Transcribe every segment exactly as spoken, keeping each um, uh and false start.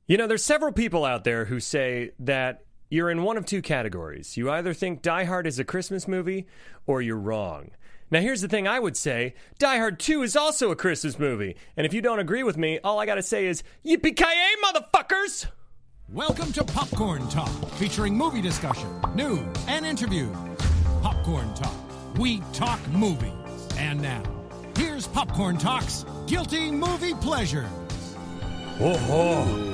You know, there's several people out there who say that you're in one of two categories. You either think Die Hard is a Christmas movie, or you're wrong. Now, here's the thing I would say. Die Hard two is also a Christmas movie. And if you don't agree with me, all I gotta say is, yippee-ki-yay, motherfuckers! Welcome to Popcorn Talk, featuring movie discussion, news, and interviews. Popcorn Talk. We talk movies. And now, here's Popcorn Talk's Guilty Movie Pleasures. Whoa.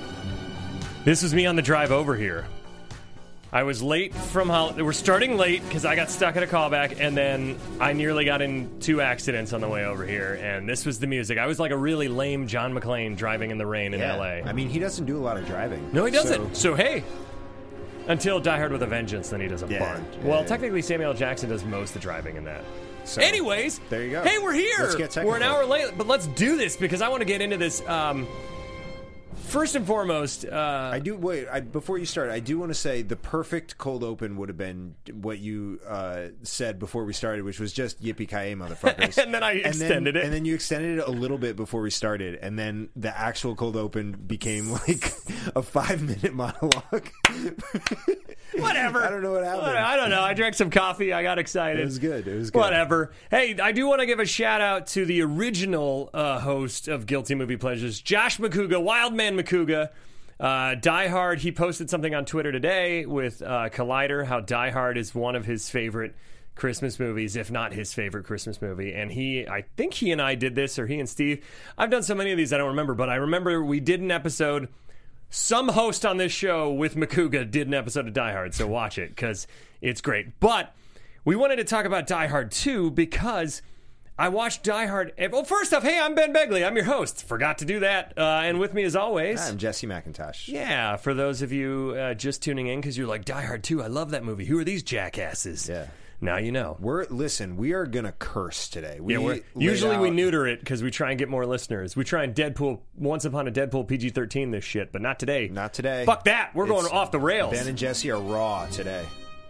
This was me on the drive over here. I was late from holiday. We're starting late because I got stuck at a callback, and then I nearly got in two accidents on the way over here, and this was the music. I was like a really lame John McClane driving in the rain in yeah. L A. I mean, he doesn't do a lot of driving. No, he doesn't. So, so hey, until Die Hard with a Vengeance, then he does a yeah, bunch. Yeah, well, yeah. technically, Samuel L. Jackson does most of the driving in that. So, anyways, there you go. Hey, we're here. Let's get technical. We're an hour late, but let's do this because I want to get into this. Um, First and foremost, uh, I do wait. I, before you start, I do want to say the perfect cold open would have been what you uh, said before we started, which was just yippee-ki-yay, motherfuckers. And then I extended and then, it, and then you extended it a little bit before we started, and then the actual cold open became like a five-minute monologue. Whatever. I don't know what happened. I don't know. I drank some coffee. I got excited. It was good. It was good. Whatever. Hey, I do want to give a shout out to the original uh, host of Guilty Movie Pleasures, Josh McCouga, Wildman McCouga. Uh, Die Hard, he posted something on Twitter today with uh, Collider, how Die Hard is one of his favorite Christmas movies, if not his favorite Christmas movie. And he, I think he and I did this, or he and Steve. I've done so many of these I don't remember, but I remember we did an episode. Some host on this show with McCouga did an episode of Die Hard, so watch it, because it's great. But we wanted to talk about Die Hard two because I watched Die Hard. Well, first off, hey, I'm Ben Begley. I'm your host. Forgot to do that. Uh, and with me, as always, I'm Jesse McIntosh. Yeah, for those of you uh, just tuning in, because you're like, Die Hard two, I love that movie. Who are these jackasses? Yeah. Now you know. We're listen. We are gonna curse today. We yeah, we're, usually out, we neuter it because we try and get more listeners. We try and Deadpool once upon a Deadpool P G thirteen this shit, but not today. Not today. Fuck that. We're it's, going off the rails. Ben and Jesse are raw today.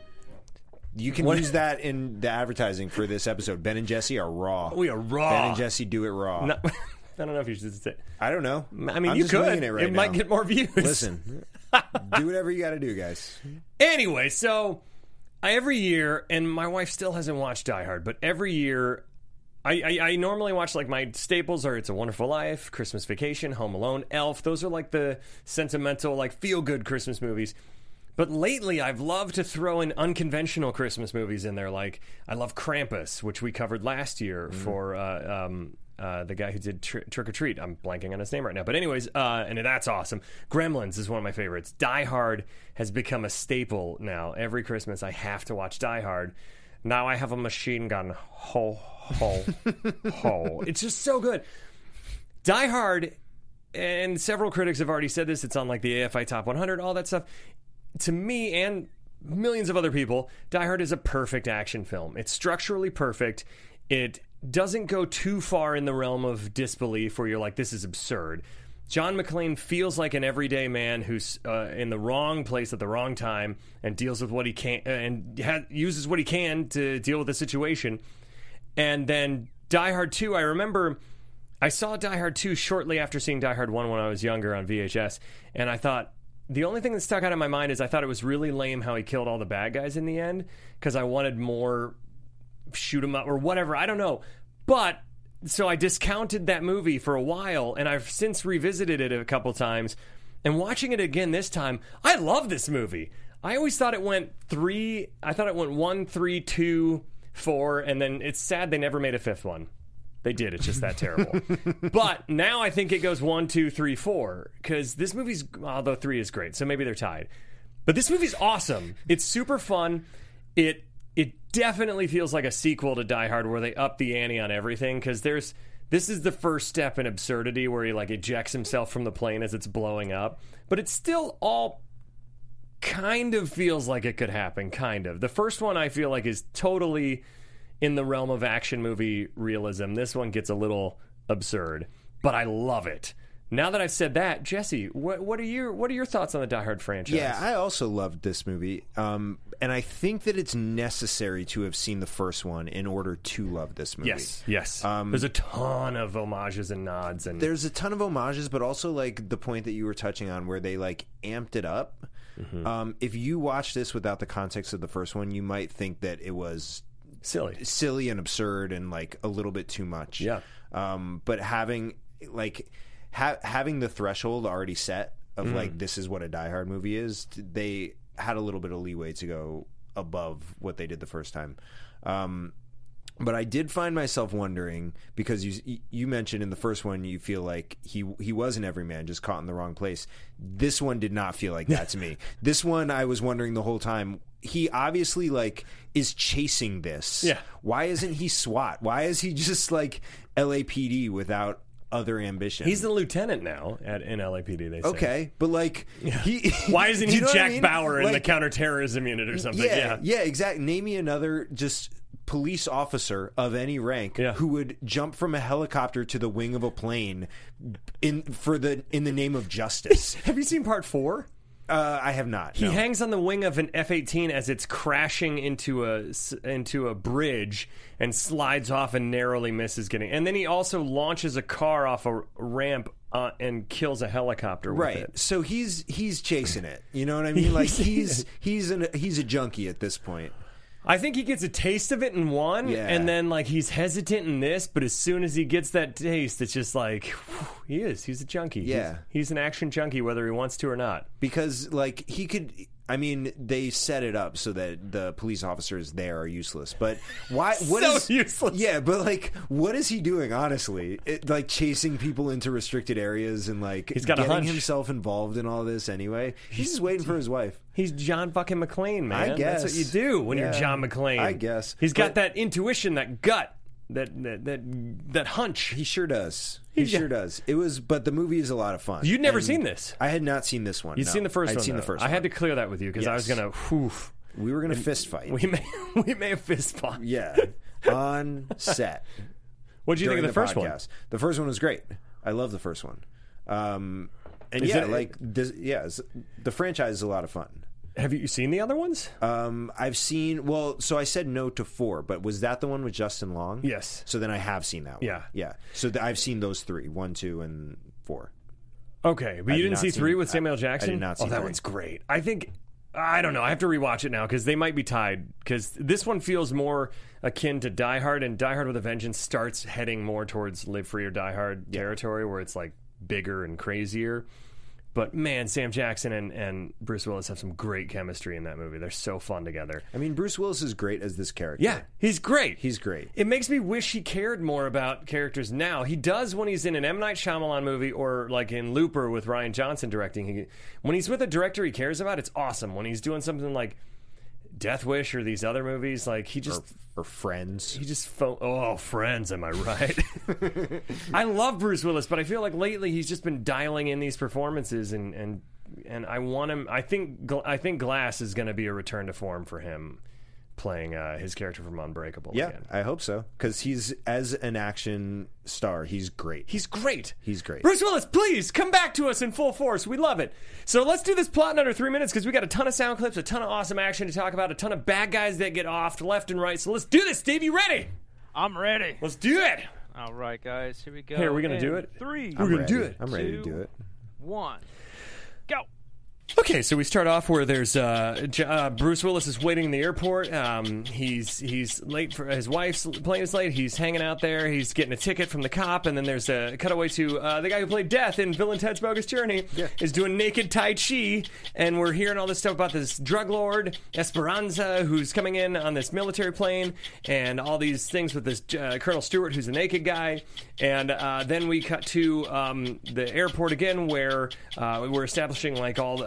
You can what? use that in the advertising for this episode. Ben and Jesse are raw. We are raw. Ben and Jesse do it raw. No, I don't know if you should say. I don't know. I mean, I'm you just could. winging it right it now. might get more views. Listen, do whatever you got to do, guys. Anyway, so every year, and my wife still hasn't watched Die Hard, but every year, I, I, I normally watch, like, my staples are It's a Wonderful Life, Christmas Vacation, Home Alone, Elf. Those are, like, the sentimental, like, feel-good Christmas movies. But lately, I've loved to throw in unconventional Christmas movies in there. Like, I love Krampus, which we covered last year mm-hmm. for uh, um, uh, the guy who did tr- Trick or Treat. I'm blanking on his name right now. But anyways, uh, and that's awesome. Gremlins is one of my favorites. Die Hard has become a staple now. Every Christmas, I have to watch Die Hard. Now I have a machine gun. Ho, ho, ho. It's just so good. Die Hard, and several critics have already said this. It's on, like, the A F I Top one hundred, all that stuff. To me and millions of other people, Die Hard is a perfect action film. It's structurally perfect. It doesn't go too far in the realm of disbelief where you're like, this is absurd. John McClane feels like an everyday man who's uh, in the wrong place at the wrong time and deals with what he can uh, and ha- uses what he can to deal with the situation. And then Die Hard two, I remember I saw Die Hard two shortly after seeing Die Hard one when I was younger on V H S, and I thought, the only thing that stuck out in my mind is I thought it was really lame how he killed all the bad guys in the end, because I wanted more shoot 'em up or whatever. I don't know. But so I discounted that movie for a while, and I've since revisited it a couple times. And watching it again this time, I love this movie. I always thought it went three. I thought it went one, three, two, four, and then it's sad they never made a fifth one. They did. It's just that terrible. But now I think it goes one, two, three, four. Because this movie's, although three is great, so maybe they're tied. But this movie's awesome. It's super fun. It it definitely feels like a sequel to Die Hard where they up the ante on everything. Because there's this is the first step in absurdity where he like ejects himself from the plane as it's blowing up. But it's still all kind of feels like it could happen. Kind of. The first one I feel like is totally in the realm of action movie realism. This one gets a little absurd, but I love it. now that I've said that, Jesse, what, what are your what are your thoughts on the Die Hard franchise? Yeah, I also loved this movie, um, and I think that it's necessary to have seen the first one in order to love this movie. Yes, yes. Um, There's a ton of homages and nods, and There's a ton of homages, but also like the point that you were touching on, where they like amped it up. Mm-hmm. Um, if you watch this without the context of the first one, you might think that it was silly, silly and absurd, and like a little bit too much. Yeah. Um, but having like. Ha- having the threshold already set of mm. like this is what a Die Hard movie is, they had a little bit of leeway to go above what they did the first time. Um, but I did find myself wondering, because you you mentioned in the first one you feel like he he was an everyman just caught in the wrong place. This one did not feel like that to me. This one I was wondering the whole time. He obviously like is chasing this. Yeah. Why isn't he SWAT? Why is he just like L A P D without other ambition? He's the lieutenant now at in L A P D. They say. Okay, but like, yeah. he why isn't he you know Jack I mean? Bauer in like, the counterterrorism unit or something? Yeah, yeah, yeah, exactly. Name me another just police officer of any rank yeah. who would jump from a helicopter to the wing of a plane in for the in the name of justice. Have you seen part four? Uh, I have not. He no. hangs on the wing of an F eighteen as it's crashing into a into a bridge and slides off and narrowly misses getting. And then he also launches a car off a ramp uh, and kills a helicopter with right. it. So he's he's chasing it. You know what I mean? Like he's he's an he's a junkie at this point. I think he gets a taste of it in one, yeah. and then like he's hesitant in this, but as soon as he gets that taste, it's just like whew, he is. He's a junkie. Yeah, he's, he's an action junkie, whether he wants to or not. Because like he could. I mean, they set it up so that the police officers there are useless. But why? What so is useless? Yeah, but like, what is he doing? Honestly, it, like chasing people into restricted areas and like he's got getting a hunch. himself involved in all this anyway. He's just waiting for his wife. He's John fucking McClane, man. I guess that's what you do when yeah. you're John McClane. I guess he's got but, that intuition, that gut, that that that, that hunch. He sure does. He He's, sure does. It was, but the movie is a lot of fun. You'd never and seen this. I had not seen this one. You'd no. seen the first I'd one. Seen though. the first. I one. had to clear that with you because yes. I was gonna. Whew, we were gonna fist fight. We may we may have fist fought. Yeah, on set. What did you think of the, the first podcast. one? The first one was great. I love the first one. Um, and Is yeah, it- like this, yeah, the franchise is a lot of fun. Have you seen the other ones? Um, I've seen. Well, so I said no to four, but was that the one with Justin Long? Yes. So then I have seen that one. Yeah. yeah. So th- I've seen those three: one, two, and four. Okay, but I you did didn't not see see- three with I- Samuel I Jackson? did not see Oh, that three. one's great. I think I don't know. I have to rewatch it now because they might be tied. Because this one feels more akin to Die Hard, and Die Hard with a Vengeance starts heading more towards Live Free or Die Hard territory, where it's like bigger and crazier. But man, Sam Jackson and, and Bruce Willis have some great chemistry in that movie. They're so fun together. I mean, Bruce Willis is great as this character. Yeah, he's great. He's great. It makes me wish he cared more about characters now. He does when he's in an M. Night Shyamalan movie or like in Looper with Rian Johnson directing. He, when he's with a director he cares about, it's awesome. When he's doing something like Death Wish or these other movies, like he just... Or, or Friends. He just felt, oh, Friends, am I right? I love Bruce Willis, but I feel like lately he's just been dialing in these performances, and and, and I want him. I think I think Glass is going to be a return to form for him, playing uh, his character from Unbreakable. Yeah, again. I hope so, because he's as an action star, he's great. He's great. He's great. Bruce Willis, please come back to us in full force. We love it. So let's do this plot in under three minutes because we got a ton of sound clips, a ton of awesome action to talk about, a ton of bad guys that get off left and right. So let's do this, Steve. You ready? I'm ready. Let's do it. All right, guys. Here we go. Hey, are we gonna In do it? Three. We're gonna ready. do it. I'm ready to two, do it. One. Go. Okay, so we start off where there's uh, J- uh, Bruce Willis is waiting in the airport. Um, he's he's late for his wife's plane is late. He's hanging out there. He's getting a ticket from the cop, and then there's a cutaway to uh, the guy who played Death in Bill and Ted's Bogus Journey Yeah. is doing naked Tai Chi, and we're hearing all this stuff about this drug lord Esperanza who's coming in on this military plane, and all these things with this uh, Colonel Stewart who's a naked guy, and uh, then we cut to um, the airport again where uh, we're establishing like all. all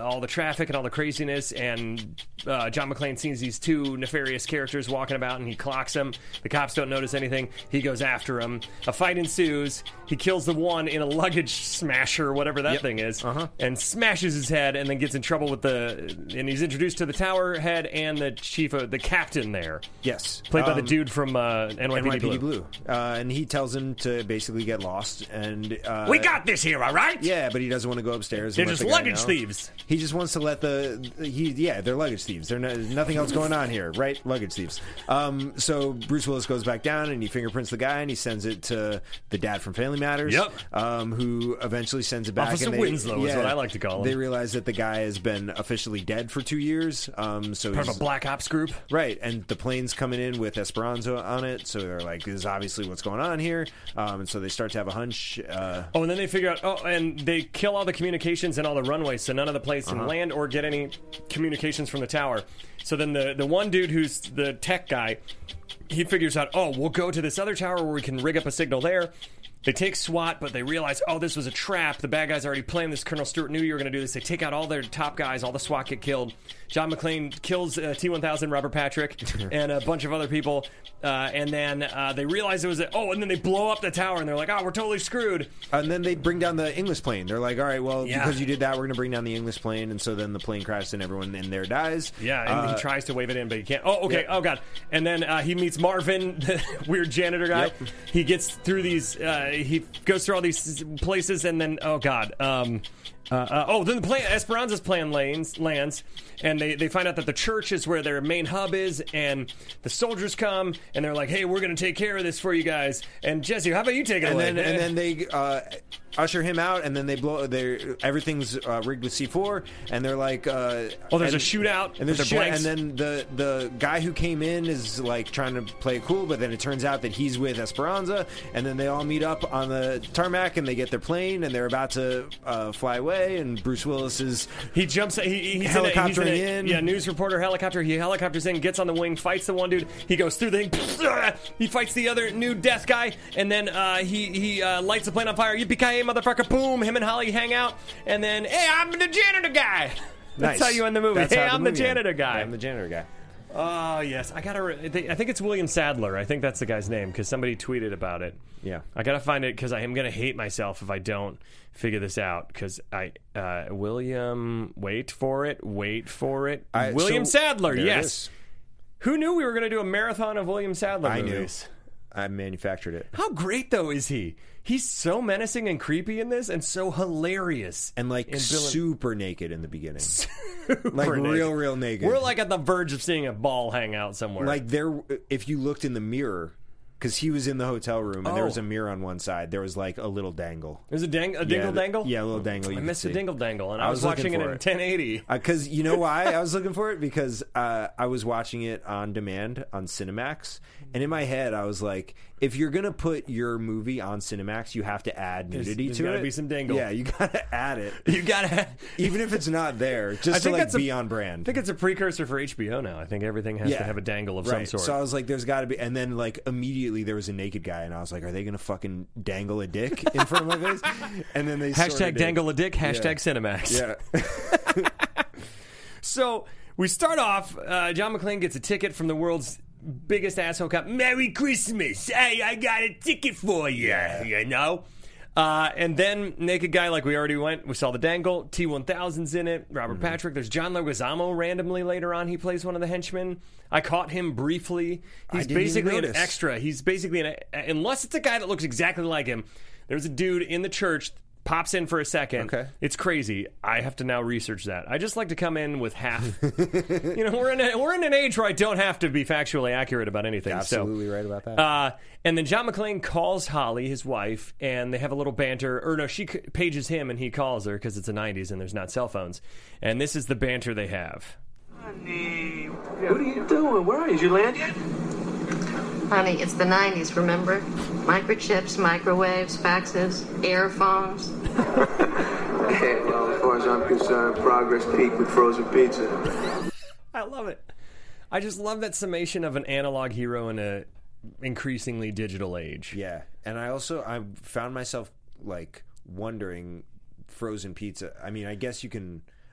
all the traffic and all the craziness, and uh, John McClane sees these two nefarious characters walking about, and he clocks them. The cops don't notice anything. He goes after them. A fight ensues. He kills the one in a luggage smasher, whatever that Yep. thing is, Uh-huh. and smashes his head, and then gets in trouble with the. And he's introduced to the tower head and the chief, of, the captain there, Yes. played by the Um, dude from uh, N Y P D, N Y P D Blue. Blue. Uh, and he tells him to basically get lost. And uh, We got this here, all right? Yeah, but he doesn't want to go upstairs. They're and let just the guy luggage know. thieves. He just wants to let the he yeah they're luggage thieves. There's no, nothing else going on here, right? Luggage thieves. Um, so Bruce Willis goes back down and he fingerprints the guy and he sends it to the dad from Family Matters. Yep. Um, who eventually sends it back. Officer and they, Winslow is what I like to call him. They realize that the guy has been officially dead for two years. Um, so Part he's, of a black ops group. Right, and the plane's coming in with Esperanza on it, so they're like, "This is obviously what's going on here." Um, and so they start to have a hunch. Uh, Oh, and then they figure out, oh, and they kill all the communications and all the runways, so none of the planes Uh-huh. can land or get any communications from the tower. So then the, the one dude who's the tech guy, he figures out, oh, we'll go to this other tower where we can rig up a signal there. They take SWAT, but they realize, oh, this was a trap. The bad guys already planned this. Colonel Stewart knew you were going to do this. They take out all their top guys. All the SWAT get killed. John McClane kills uh, T one thousand, Robert Patrick, and a bunch of other people. Uh, and then uh, they realize it was a, oh, and then they blow up the tower, and they're like, oh, we're totally screwed. and then they bring down the English plane. They're like, "All right, well, Yeah. because you did that, we're going to bring down the English plane." And so then the plane crashes and everyone in there dies. Yeah, and Uh, he tries to wave it in, but he can't. Oh, okay. yeah. Oh, God. And then uh, he meets Marvin, the weird janitor guy. Yep. He gets through these, uh, he goes through all these places, and then, oh, God. Um, uh, uh, oh, then the plane, Esperanza's plane lands, lands, and they, they find out that the church is where their main hub is, and the soldiers come, and they're like, hey, we're going to take care of this for you guys. And Jesse, how about you take it and away? then and then they uh, usher him out, and then they blow. They everything's uh, rigged with C four, and they're like, uh, Oh, there's and, a shootout and with there's their a shoot, blanks. and then the the guy who came in is like trying to play it cool, but then it turns out that he's with Esperanza, and then they all meet up on the tarmac, and they get their plane, and they're about to uh, fly away, and Bruce Willis is He jumps. He, he's Helicoptering in, a, he's in. A, in. Yeah, news reporter helicopter. He helicopters in, gets on the wing, fights the one dude. He goes through the thing. He fights the other new death guy, and then uh, he he uh, lights the plane on fire. Yippee-ki-yay, motherfucker! Boom! Him and Holly hang out, and then hey, I'm the janitor guy. That's nice. how you end the movie. That's Hey, how I'm the movie janitor ends. guy. I'm the janitor guy. Oh yes, I gotta. Re- they, I think it's William Sadler. I think that's the guy's name because somebody tweeted about it. Yeah. I gotta find it because I am gonna hate myself if I don't figure this out. Because I, uh, William, wait for it, wait for it. I- William so- Sadler. there it Yes. is. Who knew we were gonna do a marathon of William Sadler I knew. movies? I manufactured it. How great though is he? He's so menacing and creepy in this, and so hilarious. And like in Bill- super naked in the beginning. Super like naked. real, real naked. We're like at the verge of seeing a ball hang out somewhere. like there if you looked in the mirror, because he was in the hotel room and there Oh. was a mirror on one side, there was like a little dangle. there's a, dang- a dingle the- dangle. yeah, a little dangle. You I could missed the see. dingle dangle, and I, I was, was looking watching it for in it. ten eighty. Because you know why I was looking for it? Because uh, I was watching it on demand on Cinemax, and in my head I was like, if you're gonna put your movie on Cinemax, you have to add There's- nudity there's to gotta it. be some dangle. Yeah, you gotta add it, You gotta. even if it's not there, I just to think like that's a- be on I brand. think it's a precursor for H B O now. I think everything has Yeah. to have a dangle of Right. some sort. So I was like, "There's got to be," and then like immediately there was a naked guy, and I was like, "Are they gonna fucking dangle a dick in front of my face?" And then they sorta hashtag did. dangle a dick. Hashtag Cinemax. Yeah. So we start off. Uh, John McClane gets a ticket from the world's biggest asshole cop. Merry Christmas! Hey, I got a ticket for you. You know. Uh, and then Naked Guy, like we already went, we saw the dangle. T one thousand's in it. Robert Mm-hmm. Patrick. There's John Leguizamo randomly later on. He plays one of the henchmen. I caught him briefly. He's didn't even basically an notice. extra. He's basically an unless it's a guy that looks exactly like him. There's a dude in the church. Pops in for a second. Okay. It's crazy. I have to now research that. I just like to come in with half. you know, we're in a, we're in an age where I don't have to be factually accurate about anything. Absolutely so, right about that. Uh, and then John McClane calls Holly, his wife, and they have a little banter. Or no, she c- pages him and he calls her because it's the nineties and there's not cell phones. And this is the banter they have. Honey, what are you doing? Where are you? Did you land yet? Honey, it's the nineties, remember? Microchips, microwaves, faxes, airphones. Hey, well, as far as I'm concerned, progress peaked with frozen pizza. I love it. I just love that summation of an analog hero in a increasingly digital age. Yeah, and I also I found myself like wondering frozen pizza. I mean, I guess you can.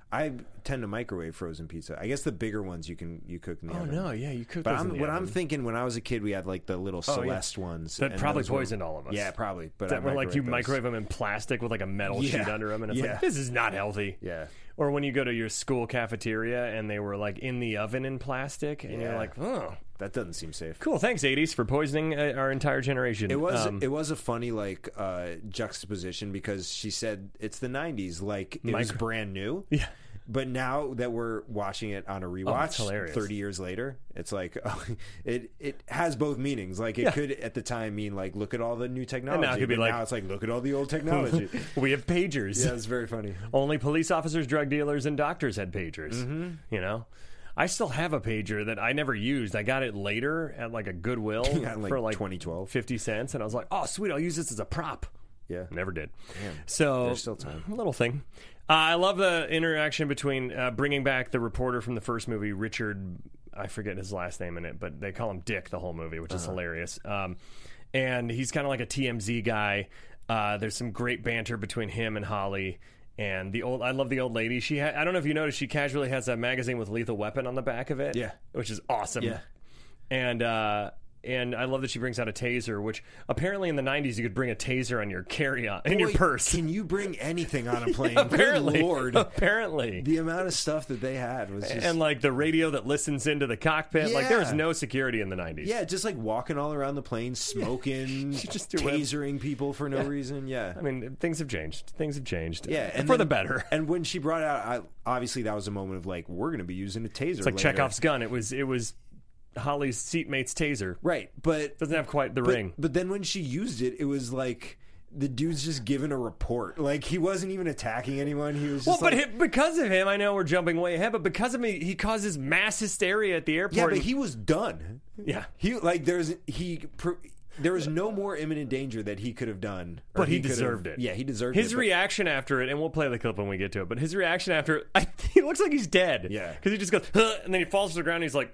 I tend to microwave frozen pizza. I guess the bigger ones you can you cook in the Oh oven. no, yeah, you cook. But those I'm, in the what oven. I'm thinking, when I was a kid, we had like the little Oh, yeah. Celeste ones That and probably those were- poisoned all of us. Yeah, probably. But that I were like you microwave those. microwave them in plastic with like a metal Yeah. sheet under them, and it's Yeah. like this is not healthy. Yeah. Or when you go to your school cafeteria and they were like in the oven in plastic, and you're Yeah. like, oh, That doesn't seem safe. cool. Thanks, eighties, for poisoning uh, our entire generation. It was Um, it was a funny like uh, juxtaposition because she said it's the nineties, like it was Micro- brand new. Yeah. But now that we're watching it on a Oh, it's rewatch, hilarious. thirty years later, it's like oh, it it has both meanings. Like it Yeah. could at the time mean like look at all the new technology, now it could be but like- now it's like look at all the old technology. we have pagers. Yeah, it's very funny. Only police officers, drug dealers, and doctors had pagers. Mm-hmm. You know, I still have a pager that I never used. I got it later at like a Goodwill Yeah, in, like, for like twenty twelve. fifty cents, and I was like, "Oh, sweet! I'll use this as a prop." Yeah, Never did. Damn. So There's still time. Little thing. Uh, I love the interaction between uh, bringing back the reporter from the first movie, Richard. I forget his last name in it, but they call him Dick the whole movie, which is Uh-huh. hilarious. Um, and he's kind of like a T M Z guy. Uh, there's some great banter between him and Holly. And the old, I love the old lady. She, ha- I don't know if you noticed, she casually has a magazine with Lethal Weapon on the back of it. Yeah. which is awesome. Yeah. And uh, and I love that she brings out a taser, which apparently in the nineties you could bring a taser on your carry-on in your Boy, purse. Can you bring anything on a plane? apparently, Good Lord. apparently. The amount of stuff that they had was just And like the radio that listens into the cockpit, like there was Yeah. no security in the nineties. yeah, just like walking all around the plane, smoking, just do whatever. tasering people for no reason. Yeah, I mean, things have changed. Things have changed. yeah, and for then- the better. And when she brought out, I, obviously that was a moment of like, we're going to be using a taser. It's like later. Chekhov's gun. It was it was Holly's seatmate's taser. right? But Doesn't have quite the but, ring. But then when she used it, it was like the dude's just giving a report. Like he wasn't even attacking anyone. He was Well, just but like, hi- because of him, I know we're jumping way ahead, but because of me, he causes mass hysteria at the airport. yeah, but and- he was done. Yeah. he like there's he. Pr- There was no more imminent danger that he could have done. or But he could have- deserved it. Yeah, he deserved his it. but- reaction after it, and we'll play the clip when we get to it. But his reaction after it, I, he looks like he's dead. Yeah. because he just goes, huh, and then he falls to the ground. And he's like,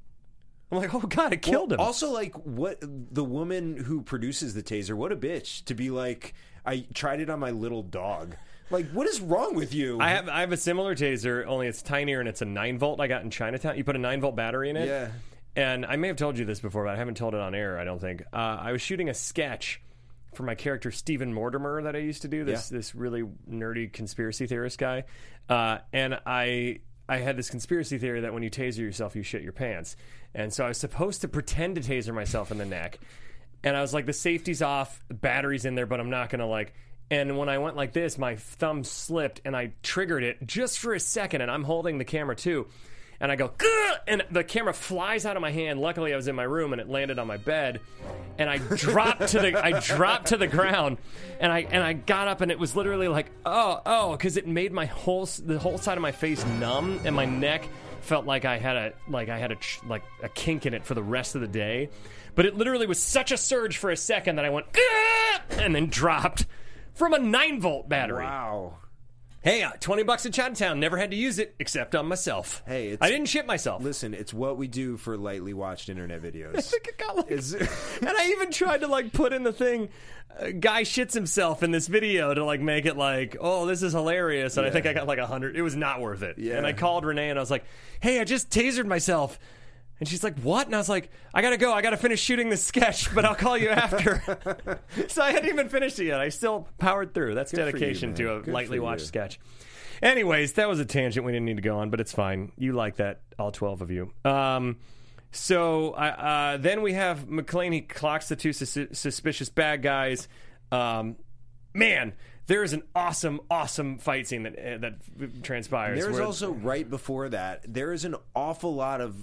I'm like, oh god, it killed Well, him. Also, like, what the woman who produces the taser, what a bitch to be like. I tried it on my little dog. Like, what is wrong with you? I have I have a similar taser, only it's tinier and it's a nine volt. I got in Chinatown. You put a nine volt battery in it. Yeah. And I may have told you this before, but I haven't told it on air. I don't think. Uh, I was shooting a sketch for my character Stephen Mortimer that I used to do. This Yeah. this really nerdy conspiracy theorist guy, uh, and I. I had this conspiracy theory that when you taser yourself, you shit your pants. And so I was supposed to pretend to taser myself in the neck. And I was like, the safety's off, the battery's in there, but I'm not going to like... And when I went like this, my thumb slipped and I triggered it just for a second. And I'm holding the camera too. And I go, "Gah!" And the camera flies out of my hand. Luckily, I was in my room and it landed on my bed. And I dropped to the I dropped to the ground. And I and I got up and it was literally like, oh, oh, because it made my whole the whole side of my face numb and my neck felt like I had a like I had a ch- like a kink in it for the rest of the day. But it literally was such a surge for a second that I went, "Gah!" and then dropped from a nine volt battery. Wow. Hey, uh, twenty bucks at Chinatown. Never had to use it except on myself. Hey, it's- I didn't shit myself. Listen, it's what we do for lightly watched internet videos. I think it got like, Is- and I even tried to like put in the thing, uh, guy shits himself in this video to like make it like, oh, this is hilarious. And I Yeah. think I got like a hundred. It was not worth it. Yeah. And I called Renee and I was like, hey, I just tasered myself. And she's like, what? And I was like, I gotta go. I gotta finish shooting this sketch, but I'll call you after. So I hadn't even finished it yet. I still powered through. That's Good for you, dedication man. to a Good lightly for watched you. sketch. Anyways, that was a tangent we didn't need to go on, but it's fine. You like that, all twelve of you. Um, so uh, uh, then we have McClane. He clocks the two sus- suspicious bad guys. Um, man, there is an awesome, awesome fight scene that uh, that transpires. There's where- also, right before that, there is an awful lot of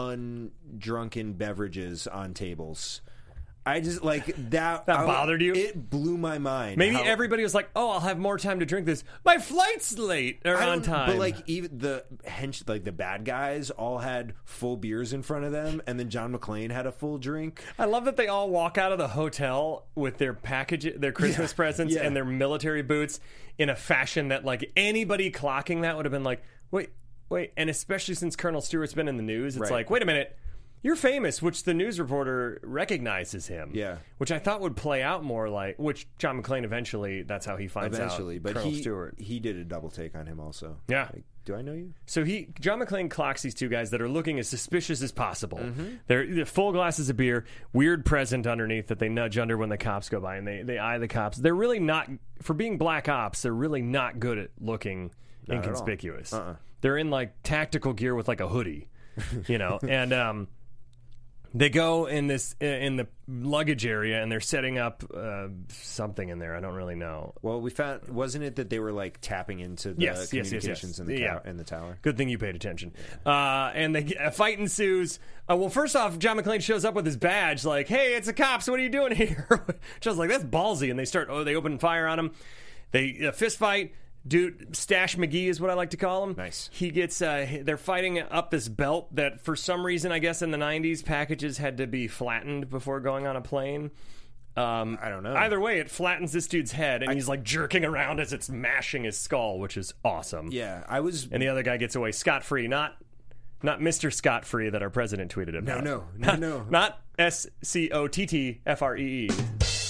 undrunken beverages on tables. I just, like, that... That I- bothered you? It blew my mind. maybe how- everybody was like, "Oh, I'll have more time to drink this. My flight's late or I on don't- time." But like even the hench, like the bad guys, all had full beers in front of them, and then John McClane had a full drink. I love that they all walk out of the hotel with their package, their Christmas Yeah, presents, yeah. and their military boots in a fashion that, like, anybody clocking that would have been like, wait, wait. And especially since Colonel Stewart's been in the news, it's Right. like, wait a minute. You're Famous, which the news reporter recognizes him. Yeah. Which I thought would play out more like, which John McClane eventually, that's how he finds Eventually, out but Colonel he Stewart. he did a double take on him also. Yeah. Like, do I know you? So he, John McClane clocks these two guys that are looking as suspicious as possible. Mm-hmm. They're, they're full glasses of beer, weird present underneath that they nudge under when the cops go by, and they, they eye the cops. They're really not, for being black ops, they're really not good at looking Not at all. inconspicuous. Uh-uh. They're in like tactical gear with like a hoodie, you know, and um, they go in this in the luggage area and they're setting up uh, something in there. I don't really know. Well, we found wasn't it that they were like tapping into the Yes, yes, yes, communications yes. in the Yeah. tower, in the tower? Good thing you paid attention. Uh, and they, a fight ensues. Uh, well, first off, John McClane shows up with his badge, like, "Hey, it's the cops. What are you doing here?" Which I was like, "That's ballsy." And they start. Oh, they open fire on him. They a fist fight. Dude, Stash McGee is what I like to call him. Nice. He gets. Uh, they're fighting up this belt that, for some reason, I guess in the nineties, packages had to be flattened before going on a plane. Um, I don't know. Either way, it flattens this dude's head, and he's like jerking around as it's mashing his skull, which is awesome. Yeah, I was. And the other guy gets away scot free. Not, not Mister Scot Free that our president tweeted about. no, no, no. Not S C O T T F R E E.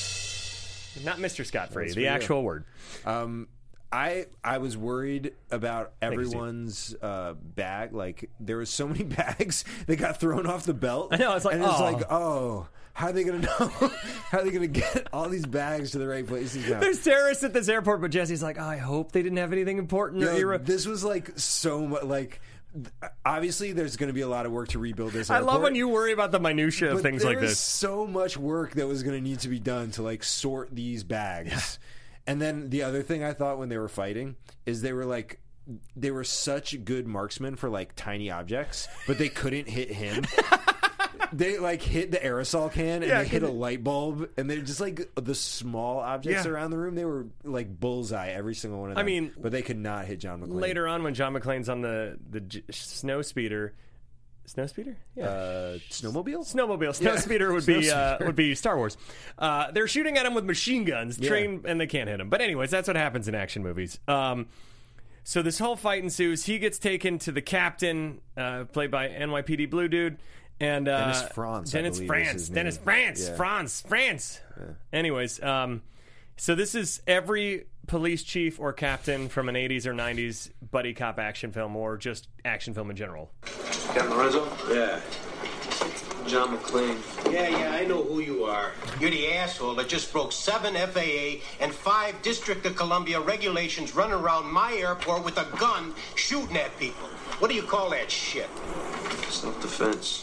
Not Mister Scot Free. That's The for you. actual word. Um, I I was worried about you, Steve. everyone's uh, bag. Like there were so many bags that got thrown off the belt. I know, it's like, and it's oh. like, oh, how are they gonna know? How are they gonna get all these bags to the right places now? There's terrorists at this airport, but Jesse's like, oh, I hope they didn't have anything important. Yo, or era- this was like so much. Like obviously, there's going to be a lot of work to rebuild this I airport. love when you worry about the minutia of but things there like was this. so much work that was going to need to be done to like sort these bags. And then the other thing I thought when they were fighting is they were like they were such good marksmen for like tiny objects, but they couldn't hit him. They like hit the aerosol can and Yeah, they hit a 'cause it- light bulb, and they're just like the small objects Yeah. around the room. They were like bullseye, every single one of I them. mean, but they could not hit John McClane. Later on, when John McClane's on the the j- snow speeder, snow speeder, yeah. uh, snowmobile. Snowmobile, snow Yeah. speeder would be Snow uh, speeder. would be Star Wars. Uh, they're shooting at him with machine guns, Yeah. trained, and they can't hit him. But anyways, that's what happens in action movies. Um, so this whole fight ensues. He gets taken to the captain, uh, played by N Y P D Blue Dude, and uh, Dennis Franz, I Dennis believe is France, his Dennis name. France, Yeah. France, France. Anyways, um, so this is every police chief or captain from an eighties or nineties buddy cop action film, or just action film in general. Captain Lorenzo? Yeah. John McClane. Yeah, yeah, I know who you are. You're the asshole that just broke seven F A A and five District of Columbia regulations running around my airport with a gun shooting at people. What do you call that shit? Self-defense.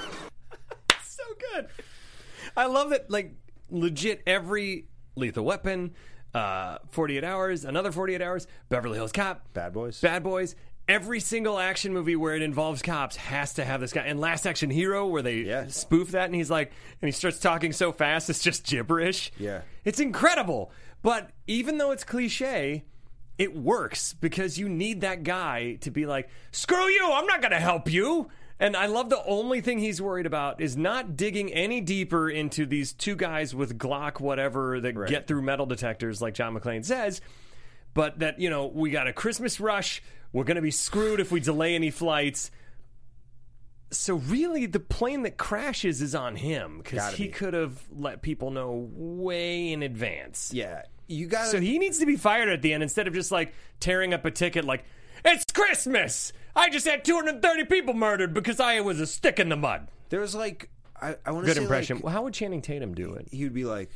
So good. I love that, like, legit every Lethal Weapon, uh, forty-eight hours, another forty-eight hours, Beverly Hills Cop, Bad Boys. Bad Boys. Every single action movie where it involves cops has to have this guy. And Last Action Hero, where they Yeah. spoof that, and he's like, and he starts talking so fast, it's just gibberish. Yeah. It's incredible. But even though it's cliche, it works because you need that guy to be like, screw you, I'm not going to help you. And I love the only thing he's worried about is not digging any deeper into these two guys with Glock whatever that Right. get through metal detectors, like John McClane says, but that, you know, we got a Christmas rush. We're going to be screwed if we delay any flights. So really, the plane that crashes is on him because Gotta he be. could have let people know way in advance. Yeah, you got. So he needs to be fired at the end instead of just like tearing up a ticket like, it's Christmas! I just had two hundred thirty people murdered because I was a stick in the mud. There was like I, I want to Good say impression. Like, Well, how would Channing Tatum do it? he would be like,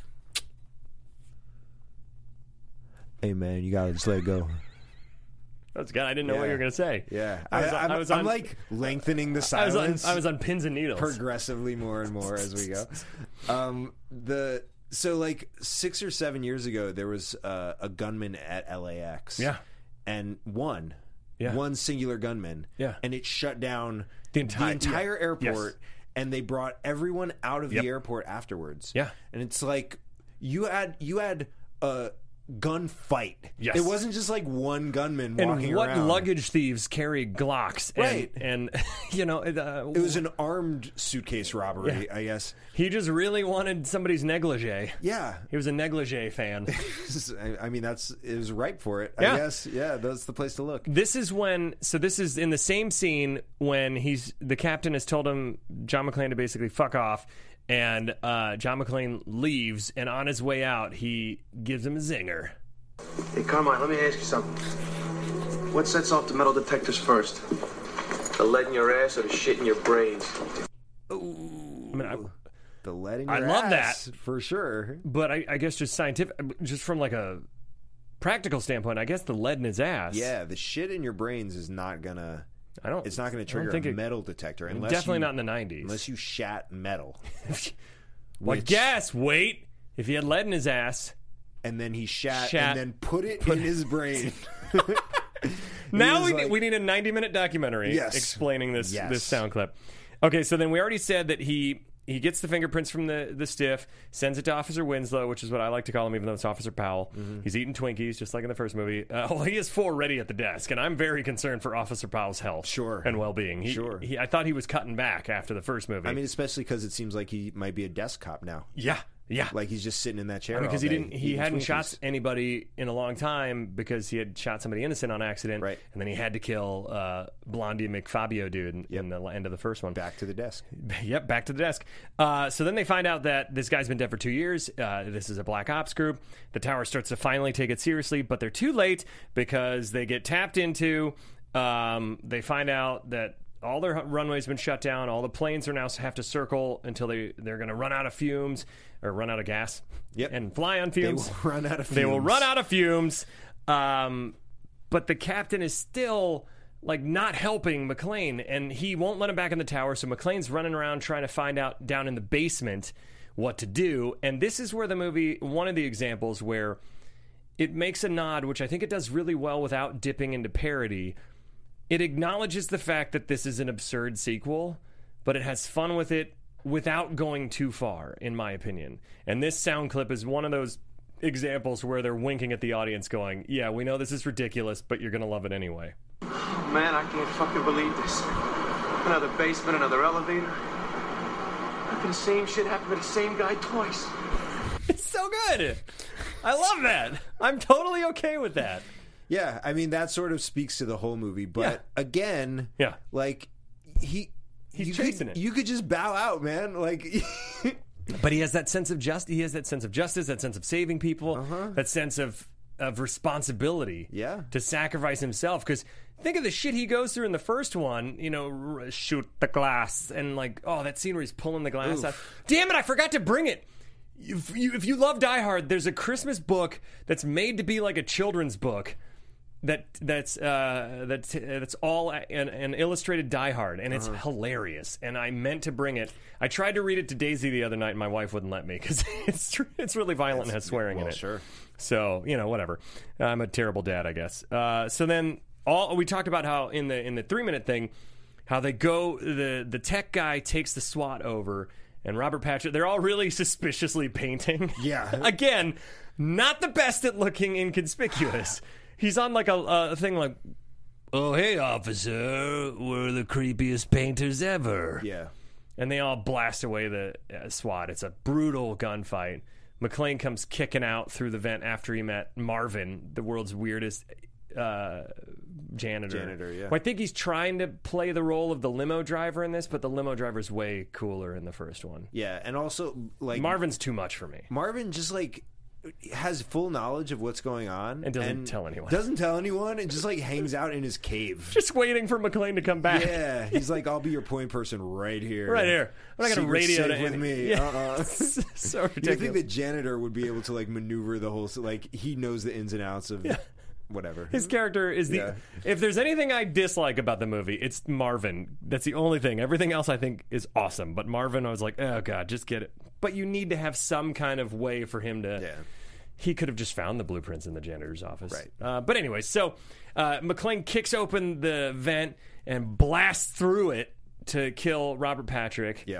"Hey man, you gotta just let it go." That's good. I didn't know what Yeah. you were going to say. Yeah, I was, I, on- I'm, I was I'm on, like lengthening the I was, silence. on, I was on pins and needles. progressively more and more as we go. Um, the so like six or seven years ago, there was uh, a gunman at L A X. Yeah. and one, Yeah. one singular gunman. Yeah. and it shut down The entire- entire yeah. airport. Yes. And they brought everyone out of Yep. the airport afterwards. Yeah. and it's like you had you had uh gunfight. Yes. It wasn't just like one gunman And walking what around. luggage thieves carry Glocks? And, Right. And, you know, uh, It was an armed suitcase robbery, I guess. he just really wanted somebody's negligee. Yeah. He was a negligee fan. I, I mean, that's it was ripe for it. Yeah. I guess. Yeah, that's the place to look. This is when, so this is in the same scene when he's, the captain has told him, John McClane, to basically fuck off. And uh, John McClane leaves, and on his way out, he gives him a zinger. Hey, Carmine, let me ask you something. What sets off the metal detectors first? The lead in your ass or the shit in your brains? I mean, I, The lead in I your love ass, that. for sure. but I, I guess just scientific, just from like a practical standpoint, I guess the lead in his ass. Yeah, the shit in your brains is not gonna. I don't. It's not going to I don't trigger think a it- metal detector unless Definitely you, not in the nineties. unless you shat metal. Well, which- guess. Wait, if he had lead in his ass. And then he shat, Shat. and then put it in his brain. Now was we, like- we need a ninety minute documentary Yes. explaining this Yes. this sound clip. Okay, so then we already said that he he gets the fingerprints from the the stiff, sends it to Officer Winslow, which is what I like to call him, even though it's Officer Powell. Mm-hmm. He's eating Twinkies just like in the first movie. Uh, well, he has four ready at the desk, and I'm very concerned for Officer Powell's health, Sure. and well being. Sure. He, I thought he was cutting back after the first movie. I mean, especially because it seems like he might be a desk cop now. yeah, yeah. Like he's just sitting in that chair. I mean, because all he day didn't, he eating hadn't Twinkies. shot anybody in a long time because he had shot somebody innocent on accident, Right. And then he had to kill uh, Blondie McFabio dude in, in the end of the first one. Back to the desk. Yep, back to the desk. Uh, so then they find out that this guy's been dead for two years. Uh, this is a black ops group. The tower starts to finally take it seriously, but they're too late because they get tapped into. Um, they find out that all their runway's been shut down. All the planes are now have to circle until they they're going to run out of fumes or run out of gas. Yep. And fly on They fumes. will run out of fumes. They will run out of fumes. Um, but the captain is still like not helping McClane, and he won't let him back in the tower. So McClane's running around trying to find out down in the basement what to do. And this is where the movie, one of the examples where it makes a nod, which I think it does really well without dipping into parody. It acknowledges the fact that this is an absurd sequel, but it has fun with it without going too far, in my opinion. And this sound clip is one of those examples where they're winking at the audience going, yeah, we know this is ridiculous, but you're going to love it anyway. Man, I can't fucking believe this. Another basement, another elevator. How could the same shit happen to the same guy twice? It's so good. I love that. I'm totally okay with that. Yeah, I mean that sort of speaks to the whole movie, but Yeah. again, Yeah. like he He's you chasing could, it. You could just bow out, man. Like But he has that sense of justice. He has that sense of justice, that sense of saving people, that sense of of responsibility. Yeah. To sacrifice himself. Because think of the shit he goes through in the first one. You know, r- shoot the glass and like, oh, that scene where he's pulling the glass Oof. out. Damn it! I forgot to bring it. If you, if you love Die Hard, there's a Christmas book that's made to be like a children's book. That that's uh, that's that's all an, an illustrated Die Hard, and it's Uh-huh. hilarious. And I meant to bring it. I tried to read it to Daisy the other night, and my wife wouldn't let me because it's tr- it's really violent and has swearing well, in it. sure. So you know, whatever. I'm a terrible dad, I guess. Uh, so then, all we talked about how in the in the three minute thing, how they go. The the tech guy takes the SWAT over, and Robert Patrick. They're all really suspiciously painting. Yeah. Again, not the best at looking inconspicuous. He's on like a, a thing like, oh, hey, officer, we're the creepiest painters ever. yeah. And they all blast away the uh, SWAT. It's a brutal gunfight. McClane comes kicking out through the vent after he met Marvin, the world's weirdest uh, janitor. Janitor, yeah. Well, I think he's trying to play the role of the limo driver in this, but the limo driver's way cooler in the first one. Yeah, and also like Marvin's too much for me. Marvin just like has full knowledge of what's going on And doesn't tell anyone. Doesn't tell anyone and just like hangs out in his cave. Just waiting for McClane to come back. Yeah, he's like, I'll be your point person right here. Right here. I'm not going to Secret radio safe to with any- me. Yeah. Uh-uh. So You ridiculous. think the janitor would be able to like maneuver the whole like he knows the ins and outs of whatever. His character is the. Yeah. If there's anything I dislike about the movie, it's Marvin. That's the only thing. Everything else I think is awesome. But Marvin, I was like, oh god, just get it. But you need to have some kind of way for him to. Yeah. He could have just found the blueprints in the janitor's office. Right. Uh, but anyway, so uh, McClane kicks open the vent and blasts through it to kill Robert Patrick. Yeah.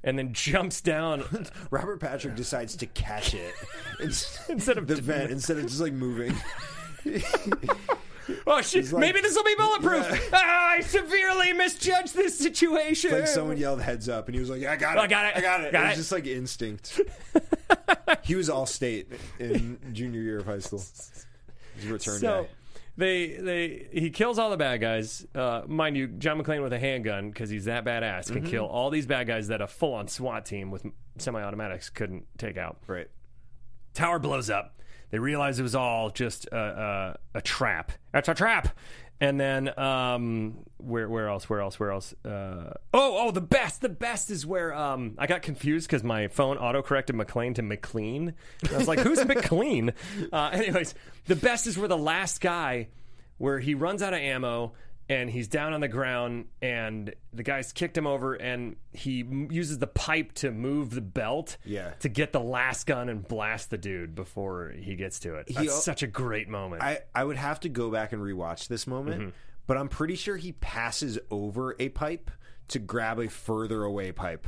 and then jumps down. Robert Patrick decides to catch it Instead of the vent, instead of just like moving. Oh shit! like- Maybe this will be bulletproof. Yeah. Ah, I severely misjudged this situation. Like someone yelled heads up, and he was like, "I got it, I got it, I got it." got it was it. just like instinct. He was all state in junior year of high school. His return So day. they they he kills all the bad guys. Uh, mind you, John McClane with a handgun because he's that badass can Mm-hmm. kill all these bad guys that a full on SWAT team with semi-automatics couldn't take out. Right. Tower blows up. They realize it was all just a, a, a trap. It's a trap. And then um, where where else? Where else? Where else? Uh, oh oh, the best. The best is where um, I got confused because my phone auto corrected McLean to McLean. And I was like, who's McLean? Uh, anyways, the best is where the last guy, where he runs out of ammo. And he's down on the ground, and the guy's kicked him over, and he m- uses the pipe to move the belt Yeah. to get the last gun and blast the dude before he gets to it. That's He- such a great moment. I, I would have to go back and rewatch this moment, Mm-hmm. but I'm pretty sure he passes over a pipe to grab a further away pipe.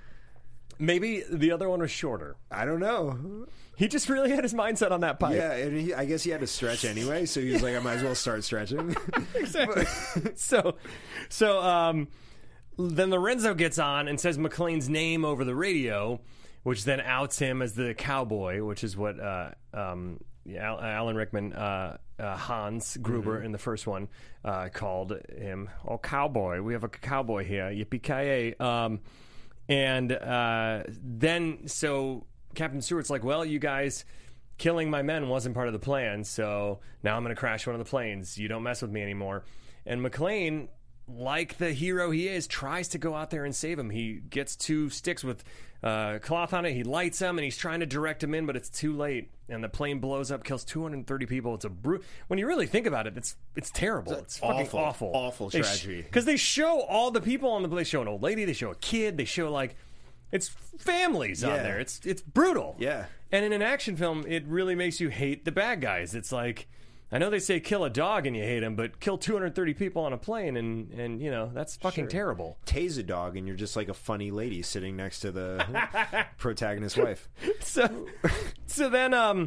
Maybe the other one was shorter. I don't know. He just really had his mindset on that pipe. Yeah, and he, I guess he had to stretch anyway, so he was like, I might as well start stretching. Exactly. so, so um, then Lorenzo gets on and says McLean's name over the radio, which then outs him as the cowboy, which is what uh, um, Al- Alan Rickman, uh, uh, Hans Gruber in the first one, uh, called him. Oh, cowboy! We have a cowboy here. Yippee-ki-yay! Um, and uh, then so Captain Stewart's like, well, you guys. Killing my men wasn't part of the plan, so now I'm going to crash one of the planes. You don't mess with me anymore. And McClane, like the hero he is, tries to go out there and save him. He gets two sticks with uh, cloth on it. He lights them, and he's trying to direct him in, but it's too late. And the plane blows up, kills two hundred thirty people. It's a brute. When you really think about it, it's it's terrible. It's, fucking awful, awful, awful tragedy. Because they show all the people on the. They show an old lady. They show a kid. They show like. It's families on Yeah. there. It's it's brutal. Yeah. And in an action film, it really makes you hate the bad guys. It's like, I know they say kill a dog and you hate him, but kill two hundred thirty people on a plane and, and you know, that's fucking Sure. terrible. Tase a dog, and you're just like a funny lady sitting next to the protagonist's wife. So, so then, um,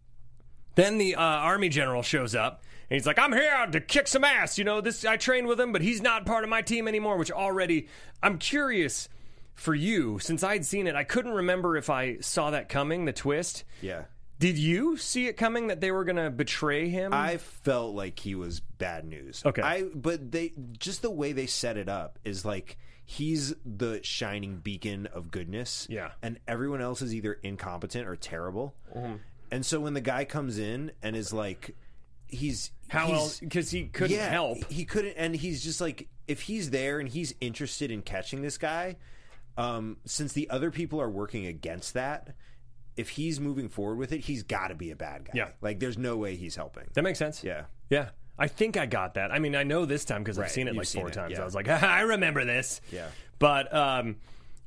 then the uh, army general shows up. And he's like, I'm here to kick some ass. You know, this I trained with him, but he's not part of my team anymore, which already, I'm curious for you, since I'd seen it, I couldn't remember if I saw that coming, the twist. Yeah. Did you see it coming that they were going to betray him? I felt like he was bad news. Okay. I but they just the way they set it up is like he's the shining beacon of goodness. Yeah. And everyone else is either incompetent or terrible. And so when the guy comes in and is like he's How he's, else? Because he couldn't yeah, help. He couldn't, and he's just like if he's there and he's interested in catching this guy, um, since the other people are working against that, if he's moving forward with it, he's got to be a bad guy. Yeah. Like there's no way he's helping. That makes sense. Yeah. Yeah. I think I got that. I mean, I know this time because I've Right, seen it you've like seen four it, times. yeah. I was like, I remember this. Yeah. But um,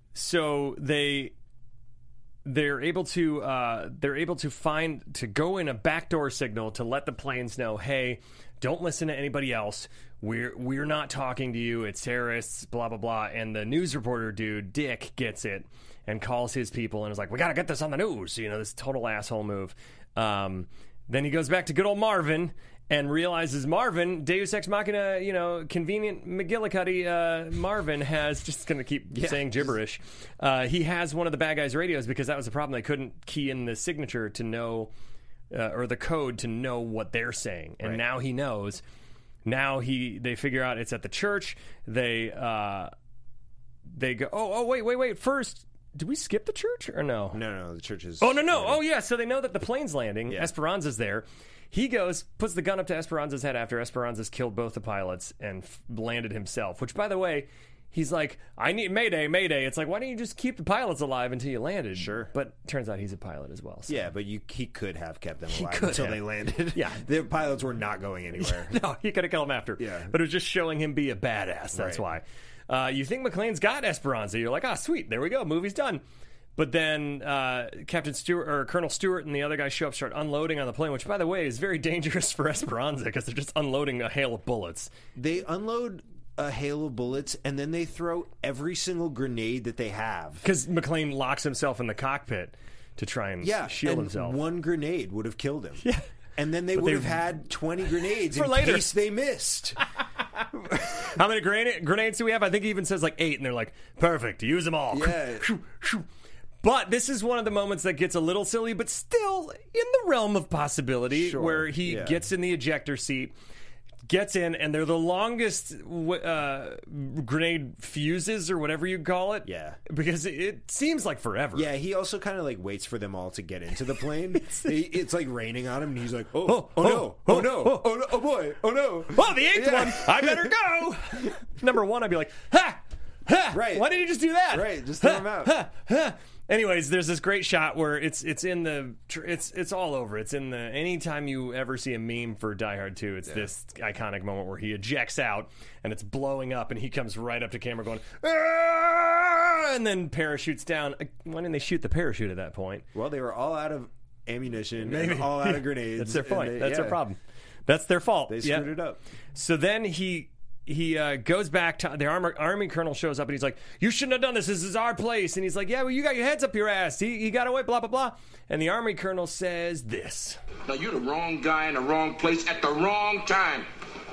so they they're able to uh, they're able to find to go in a backdoor signal to let the planes know, hey, don't listen to anybody else. We're we're not talking to you. It's terrorists. Blah blah blah. And the news reporter dude, Dick, gets it and calls his people and is like, we got to get this on the news. You know, this total asshole move. Um, then he goes back to good old Marvin and realizes Marvin, Deus Ex Machina, you know, convenient McGillicuddy uh, Marvin has, just going to keep saying gibberish, uh, he has one of the bad guys' radios because that was the problem. They couldn't key in the signature to know, uh, or the code to know what they're saying. And Right. now he knows. Now he they figure out it's at the church. They uh, they go, oh, oh, wait, wait, wait. First, did we skip the church or no? No, no, the church is. Oh, no, no. Oh, yeah. So they know that the plane's landing. Yeah. Esperanza's there. He goes, puts the gun up to Esperanza's head after Esperanza's killed both the pilots and f- landed himself, which, by the way, he's like, I need Mayday, Mayday. It's like, why don't you just keep the pilots alive until you landed? Sure. But turns out he's a pilot as well. So. Yeah, but you he could have kept them alive could until have. they landed. Yeah. Their pilots were not going anywhere. No, he could have killed him after. Yeah. But it was just showing him be a badass. That's Right. why. Uh, you think McClane's got Esperanza. You're like, ah, sweet. There we go. Movie's done. But then uh, Captain Stewart or Colonel Stewart and the other guys show up, start unloading on the plane, which, by the way, is very dangerous for Esperanza because they're just unloading a hail of bullets. They unload a hail of bullets, and then they throw every single grenade that they have. Because McClane locks himself in the cockpit to try and Yeah, shield and himself. one grenade would have killed him. Yeah. And then they But would they- have had twenty grenades For in later. case they missed. How many grenade, grenades do we have? I think he even says like eight, and they're like, perfect, use them all. Yeah. But this is one of the moments that gets a little silly, but still in the realm of possibility, Sure, where he yeah. gets in the ejector seat, gets in, and they're the longest w- uh, grenade fuses or whatever you call it. Yeah. Because it, it seems like forever. Yeah, he also kind of like waits for them all to get into the plane. it's, it's like raining on him, and he's like, "Oh, oh, Oh, no, oh, oh, no, oh. oh, no, oh boy, oh no." Oh, the eighth Yeah. one! I better go! Number one, I'd be like, ha! Ha! Right. Why did you just do that? Right, just throw Ha, him out. ha, ha. Anyways, there's this great shot where it's it's in the tr- it's it's all over. It's in the anytime you ever see a meme for Die Hard two, it's this iconic moment where he ejects out and it's blowing up, and he comes right up to camera going, "Ah!" and then parachutes down. Why didn't they shoot the parachute at that point? Well, they were all out of ammunition, Maybe. and all out of grenades. That's their and point. they- That's their yeah, problem. That's their fault. They Yep. screwed it up. So then he he uh, goes back to the armor, army colonel shows up, and he's like, "You shouldn't have done this. This is our place." And he's like, "Yeah, well, you got your heads up your ass. He, he got away, blah blah blah." And the army colonel says this. Now you're the wrong guy in the wrong place at the wrong time.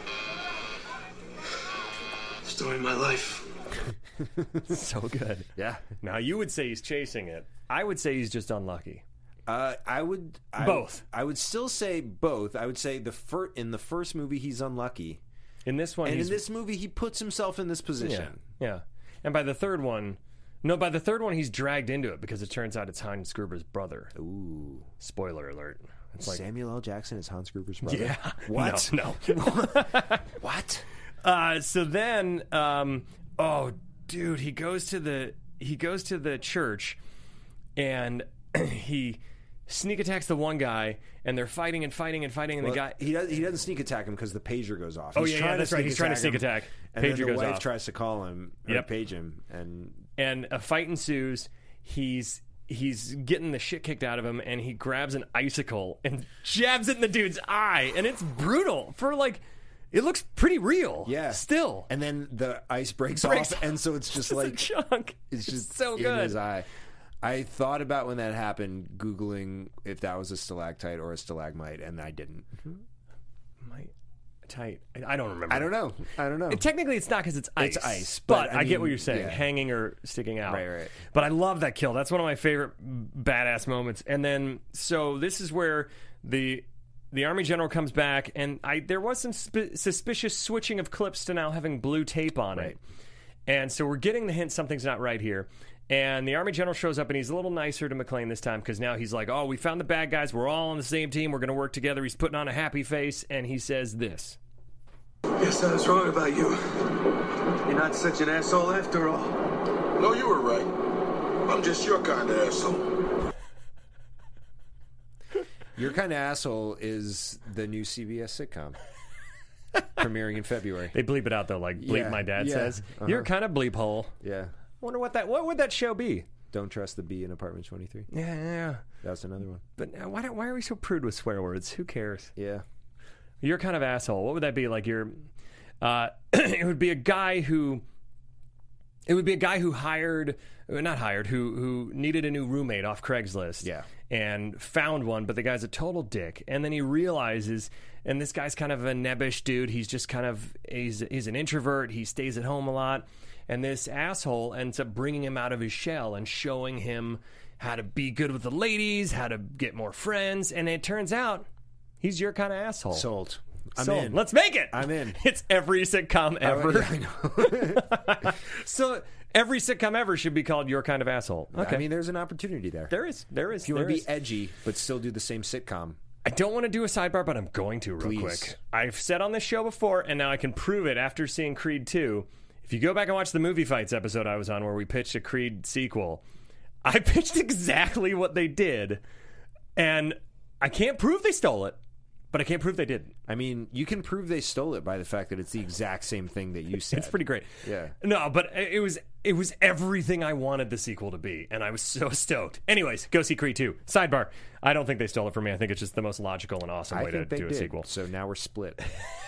Story of my life. So good. Yeah. Now you would say he's chasing it. I would say he's just unlucky. Uh, I would I, Both. I would still say both. I would say the fir- in the first movie he's unlucky, In this one, and he's in this movie he puts himself in this yeah, position. yeah. And by the third one, no, by the third one he's dragged into it because it turns out it's Hans Gruber's brother. Ooh, Spoiler alert. It's like, Samuel L. Jackson is Hans Gruber's brother. yeah, What? No, no. What? Uh, so then, um, oh, dude, he goes to the he goes to the church, and he sneak attacks the one guy, and they're fighting and fighting and fighting, and Well, the guy. he does. He doesn't sneak attack him because the pager goes off. Oh, He's yeah, yeah, trying to that's right. sneak He's trying to sneak him, attack. and Pager then the goes wife off. tries to call him or Yep. page him, and And a fight ensues. He's he's getting the shit kicked out of him, and he grabs an icicle and jabs it in the dude's eye, and it's brutal for like. It looks pretty real. yeah, Still. and then the ice breaks, Breaks off, and so it's just a like chunk. it's just so in good. his eye. I thought about when that happened, googling if that was a stalactite or a stalagmite, and I didn't. My tight. I don't remember. I don't know. I don't know. And technically, it's not because it's ice. It's ice, but, but, I I, get what mean, you're saying, yeah. hanging or sticking out. Right, right. But I love that kill. That's one of my favorite badass moments. And then, so this is where the the army general comes back, and I there was some sp- suspicious switching of clips to now having blue tape on Right. it. And so we're getting the hint something's not right here. And the army general shows up, and he's a little nicer to McClane this time because now he's like, "Oh, we found the bad guys. We're all on the same team. We're going to work together." He's putting on a happy face, and he says this. Guess I was wrong about you. You're not such an asshole after all. No, you were right. I'm just your kind of asshole. Your Kind of Asshole is the new C B S sitcom premiering in February. They bleep it out though, like bleep Yeah, my dad yeah, says. uh-huh. You're kind of bleep hole. Yeah. Wonder what that what would that show be? Don't Trust the Bee in Apartment twenty-three. Yeah, yeah, yeah. That's another one. But uh, why don't, why are we so prude with swear words? Who cares? Yeah. You're kind of asshole. What would that be? Like you're uh it would be a guy who it would be a guy who hired uh, not hired, who who needed a new roommate off Craigslist. Yeah. And found one, but the guy's a total dick. And then he realizes, and this guy's kind of a nebbish dude. He's just kind of, he's, he's an introvert. He stays at home a lot. And this asshole ends up bringing him out of his shell and showing him how to be good with the ladies, how to get more friends. And it turns out he's your kind of asshole. Sold. I'm Sold. in. Let's make it. I'm in. It's every sitcom ever. Yeah, I know. So every sitcom ever should be called Your Kind of Asshole. Okay. I mean, there's an opportunity there. there is. There is. If you there want to is. be edgy, but still do the same sitcom. I don't want to do a sidebar, but I'm going to real Please. quick. I've said on this show before, and now I can prove it after seeing Creed two. If you go back and watch the Movie Fights episode I was on where we pitched a Creed sequel, I pitched exactly what they did, and I can't prove they stole it, but I can't prove they didn't. I mean, you can prove they stole it by the fact that it's the exact same thing that you said. It's pretty great. Yeah. No, but it was it was everything I wanted the sequel to be, and I was so stoked. Anyways, go see Creed two. Sidebar. I don't think they stole it from me. I think it's just the most logical and awesome I way to think they do a did. sequel. So now we're split.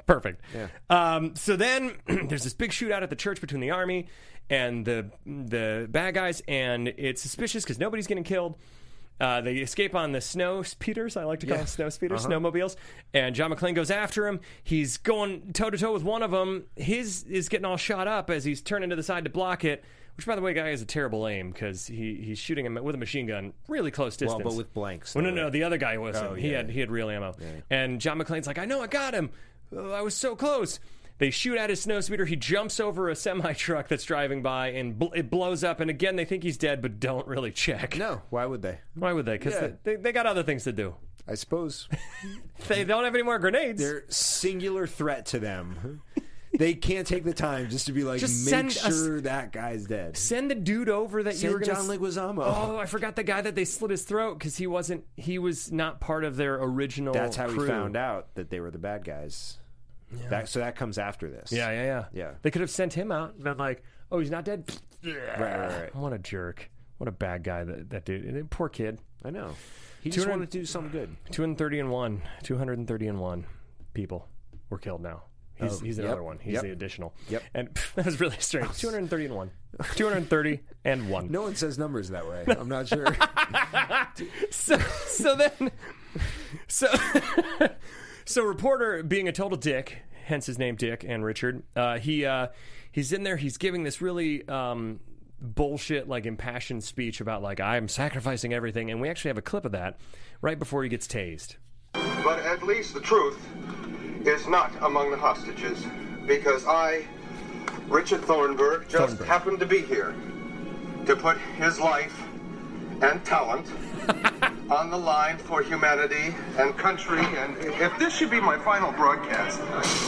Perfect. Yeah. Um, so then there's this big shootout at the church between the army and the the bad guys, and it's suspicious because nobody's getting killed. Uh, they escape on the snow speeders. I like to call Yeah. them snow speeders, Uh-huh. snowmobiles. And John McClane goes after him. He's going toe to toe with one of them. His is getting all shot up as he's turning to the side to block it. Which, by the way, guy has a terrible aim because he, he's shooting him with a machine gun, really close distance. Well, but with blanks. Well, no, though, no, right? the other guy wasn't. Oh, he yeah. had he had real ammo. And John McClane's like, I know, I got him. Oh, I was so close. They shoot at his snow speeder. He jumps over a semi truck that's driving by, and bl- it blows up. And again, they think he's dead, but don't really check. No, why would they? Why would they? Because Yeah. they, they got other things to do. I suppose They don't have any more grenades. they're singular threat to them. They can't take the time just to be like, Just make send us- sure that guy's dead. Send the dude over that you Send were going John Leguizamo. Oh, I forgot the guy that they slit his throat because he wasn't. He was not part of their original. That's how crew. we found out that they were the bad guys. That, so that comes after this. Yeah, yeah, yeah. Yeah. They could have sent him out and been like, "Oh, he's not dead." Right, right, right. What a jerk! What a bad guy that that dude. And poor kid. I know. He two just hundred wanted to do something good. Two hundred thirty and one. Two hundred and thirty and one people were killed now. He's, Oh, he's yep, another one. He's yep. the additional. Yep. And pff, that was really strange. Two hundred and thirty and one. Two hundred and thirty and one. No one says numbers that way. I'm not sure. So, so then, so, so reporter being a total dick, hence his name Dick and Richard. Uh, he uh, he's in there. He's giving this really um, bullshit, like impassioned speech about like I'm sacrificing everything, and we actually have a clip of that right before he gets tased. But at least the truth is not among the hostages, because I, Richard Thornburg, just Thornburg. happened to be here to put his life and talent on the line for humanity and country, and if this should be my final broadcast.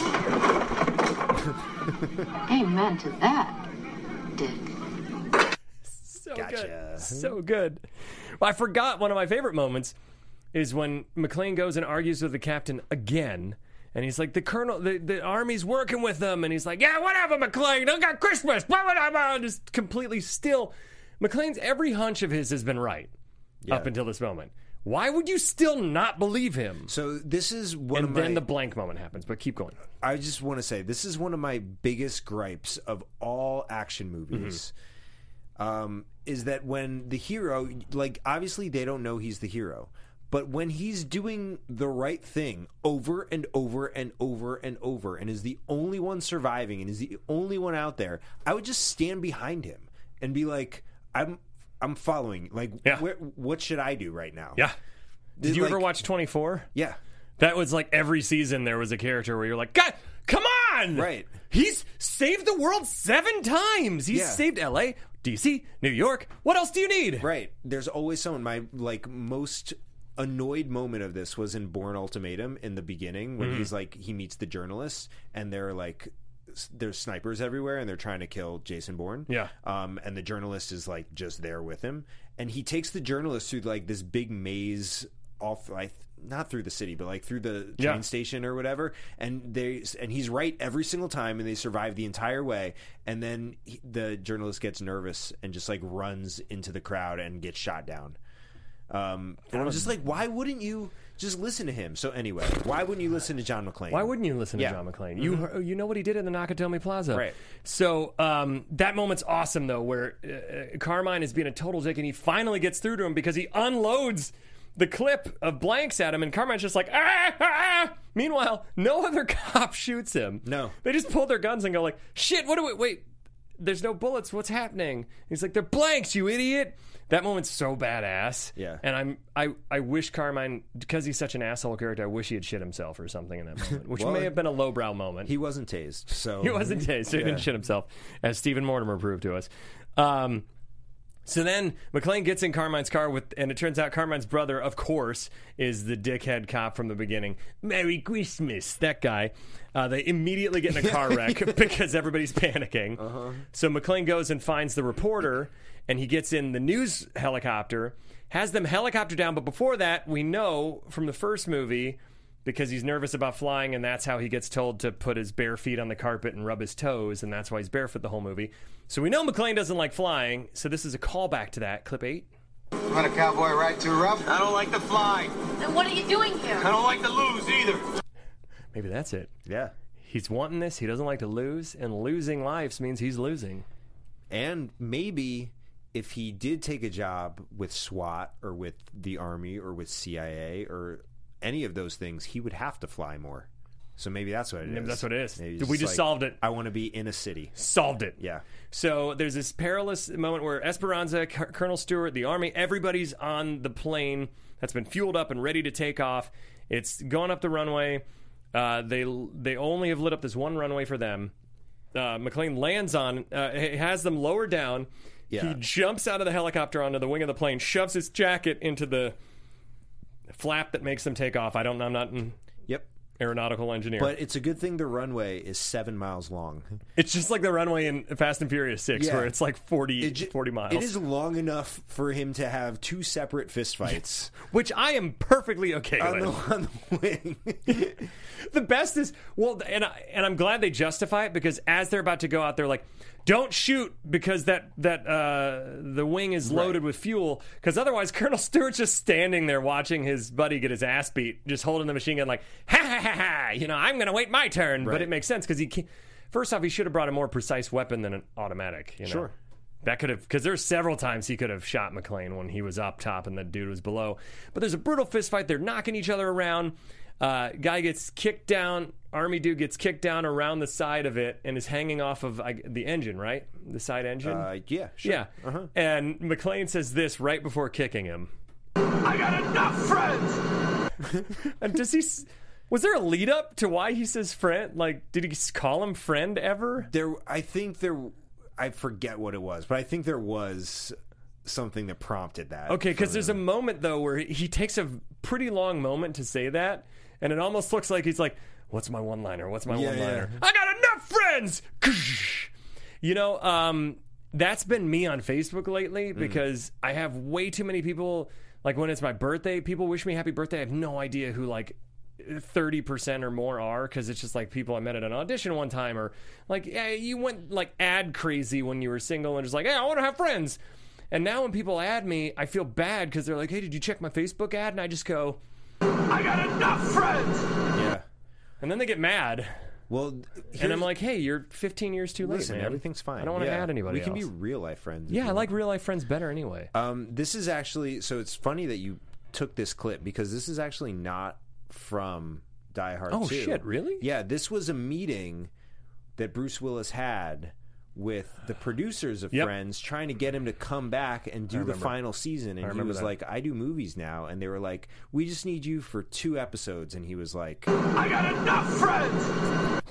Amen to that, Dick. So Gotcha. good, so good. Well, I forgot one of my favorite moments is when McClane goes and argues with the captain again. And he's like, the colonel, the, the army's working with them. And he's like, yeah, whatever, McClane. I got Christmas. Blah, blah, blah, just completely still. McClane's every hunch of his has been right Yeah. up until this moment. Why would you still not believe him? So this is one And of my... then the blank moment happens, but keep going. I just want to say, this is one of my biggest gripes of all action movies. Um, is that when the hero, like, obviously they don't know he's the hero. But when he's doing the right thing over and over and over and over and is the only one surviving and is the only one out there, I would just stand behind him and be like, I'm I'm following. Like, Yeah. where, what should I do right now? Yeah. Did you Like- ever watch twenty-four? Yeah. That was like every season there was a character where you're like, God, come on! Right. He's saved the world seven times. He's Yeah. saved L A, D C, New York. What else do you need? Right. There's always someone. My, like, most annoyed moment of this was in Bourne Ultimatum in the beginning when he's like, he meets the journalists and they're like, s- there's snipers everywhere and they're trying to kill Jason Bourne. Yeah. Um, and the journalist is like just there with him. And he takes the journalist through like this big maze off, like, not through the city, but like through the train Yeah. station or whatever. And they and he's right every single time, and they survive the entire way. And then he, the journalist gets nervous and just like runs into the crowd and gets shot down. Um, and I was just like, why wouldn't you just listen to him? So anyway, why wouldn't you listen to John McClane? Why wouldn't you listen Yeah. to John McClane? You heard- you know what he did in the Nakatomi Plaza. Right. So um, that moment's awesome, though, where uh, Carmine is being a total dick, and he finally gets through to him because he unloads the clip of blanks at him, and Carmine's just like, ah, ah, ah. Meanwhile, no other cop shoots him. No. They just pull their guns and go like, shit, what do we, wait, there's no bullets, what's happening? He's like, they're blanks, you idiot. That moment's so badass. Yeah. And I'm I, I wish Carmine, because he's such an asshole character, I wish he had shit himself or something in that moment, which Well, may have been a lowbrow moment. He wasn't tased, so He wasn't tased. He Yeah. didn't shit himself, as Stephen Mortimer proved to us. Um, so then McClane gets in Carmine's car with, and it turns out Carmine's brother, of course, is the dickhead cop from the beginning. Merry Christmas, that guy. Uh, they immediately get in a car wreck because everybody's panicking. Uh-huh. So McClane goes and finds the reporter, and he gets in the news helicopter, has them helicopter down. But before that, we know from the first movie, because he's nervous about flying, and that's how he gets told to put his bare feet on the carpet and rub his toes, and that's why he's barefoot the whole movie. So we know McClane doesn't like flying, so this is a callback to that. Clip eight. Let a cowboy ride too rough? I don't like to fly. Then what are you doing here? I don't like to lose either. Maybe that's it. yeah. he's wanting this. He doesn't like to lose, and losing lives means he's losing. And maybe if he did take a job with SWAT or with the Army or with C I A or any of those things, he would have to fly more. So maybe that's what it Maybe is. that's what it is. Maybe We just like, solved it. I want to be in a city. Solved it. Yeah. So there's this perilous moment where Esperanza, C- Colonel Stewart, the Army, everybody's on the plane that's been fueled up and ready to take off. It's going up the runway. Uh, they they only have lit up this one runway for them. Uh, McClane lands on, uh, has them lower down. Yeah. He jumps out of the helicopter onto the wing of the plane, shoves his jacket into the flap that makes them take off. I don't know. I'm not an Yep. aeronautical engineer. But it's a good thing the runway is seven miles long. It's just like the runway in Fast and Furious six, Yeah. where it's like forty, It, ju- forty miles. It is long enough for him to have two separate fistfights Which I am perfectly okay on, with. the, on the wing. The best is, well, and, I, and I'm glad they justify it, because as they're about to go out, they're like, don't shoot, because that, that uh, the wing is loaded Right. with fuel, because otherwise Colonel Stewart's just standing there watching his buddy get his ass beat, just holding the machine gun like, ha ha ha ha, you know, I'm going to wait my turn. But Right. it makes sense, because he can't, first off, he should have brought a more precise weapon than an automatic. You know? Sure. That could have, because there's several times he could have shot McClane when he was up top and the dude was below. But there's a brutal fist fight. They're knocking each other around. Uh, guy gets kicked down. Army dude gets kicked down around the side of it and is hanging off of uh, the engine, right? The side engine? Uh, yeah, sure. Yeah. Uh-huh. And McClane says this right before kicking him. I got enough friends! And does he... s- Was there a lead up to why he says friend? Like, did he s- call him friend ever? There, I think there, I forget what it was, but I think there was something that prompted that. Okay, because from there's a him. moment, though, where he, he takes a pretty long moment to say that, and it almost looks like he's like, what's my one-liner? What's my Yeah, one-liner? yeah. I got enough friends! You know, um, that's been me on Facebook lately, Mm. because I have way too many people, like when it's my birthday, people wish me happy birthday. I have no idea who, like, thirty percent or more are, because it's just like people I met at an audition one time, or like, yeah, you went like ad crazy when you were single and just like, hey, I want to have friends. And now when people add me, I feel bad, because they're like, hey, did you check my Facebook ad? And I just go, I got enough friends! Yeah. and then they get mad. Well, And here's- I'm like, hey, you're fifteen years too late, listen, man. everything's fine. I don't want to Yeah. add anybody We can else. be real life friends. if Yeah, you I want. like real life friends better anyway. Um, this is actually, so it's funny that you took this clip, because this is actually not from Die Hard Oh, two. shit, really? Yeah, this was a meeting that Bruce Willis had with the producers of Yep. Friends, trying to get him to come back and do the remember. final season. And he remember was that. like, I do movies now. And they were like, we just need you for two episodes. And he was like, I got enough friends!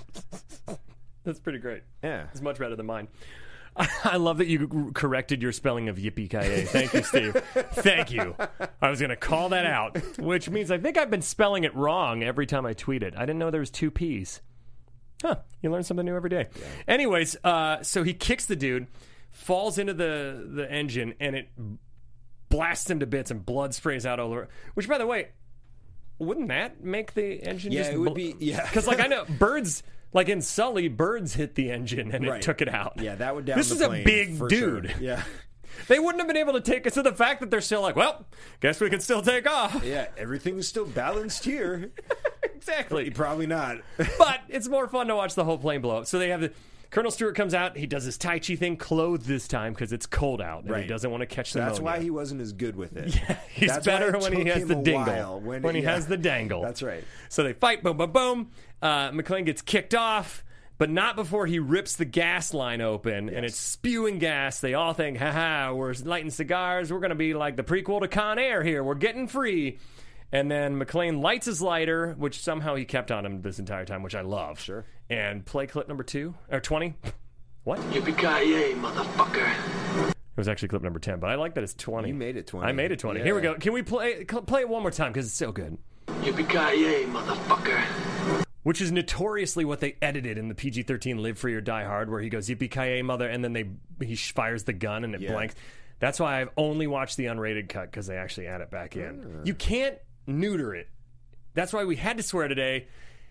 That's pretty great. yeah. It's much better than mine. I love that you corrected your spelling of yippee-ki-yay. Thank you, Steve. Thank you. I was going to call that out, which means I think I've been spelling it wrong every time I tweet it. I didn't know there was two P's. Huh. You learn something new every day. Anyways, uh, so he kicks the dude, falls into the, the engine, and it blasts him to bits, and blood sprays out all over. Which, by the way, wouldn't that make the engine Yeah, just... it would be- yeah. Because, like, I know birds... Like in Sully, birds hit the engine and it Right. took it out. Yeah, that would down This the is a plane big for dude. sure. Yeah. They wouldn't have been able to take it. So the fact that they're still like, well, guess we can still take off. Yeah, everything's still balanced here. Exactly. Probably not. But it's more fun to watch the whole plane blow up. So they have the Colonel Stewart comes out. He does his Tai Chi thing, clothed this time because it's cold out and he Right. doesn't want to catch the That's pneumonia. why he wasn't as good with it. Yeah, he's That's why better it when he took has him the a dingle. while, When, when- he yeah. has the dangle. That's right. So they fight, boom, boom, boom. Uh, McClane gets kicked off, but not before he rips the gas line open, and it's spewing gas. They all think, haha, we're lighting cigars. We're going to be like the prequel to Con Air here. We're getting free. And then McClane lights his lighter, which somehow he kept on him this entire time, which I love. Sure. And play clip number two, or twenty. What? Yippee-ki-yay, motherfucker. It was actually clip number ten, but I like that it's twenty. You made it twenty. I made it twenty. Yeah. Here we go. Can we play cl- play it one more time because it's so good? Yippee-ki-yay, motherfucker. Which is notoriously what they edited in the P G thirteen Live Free or Die Hard, where he goes yippee-ki-yay mother, and then they he sh- fires the gun and it Yeah. blanks. That's why I've only watched the unrated cut because they actually add it back in. You can't neuter it. That's why we had to swear today.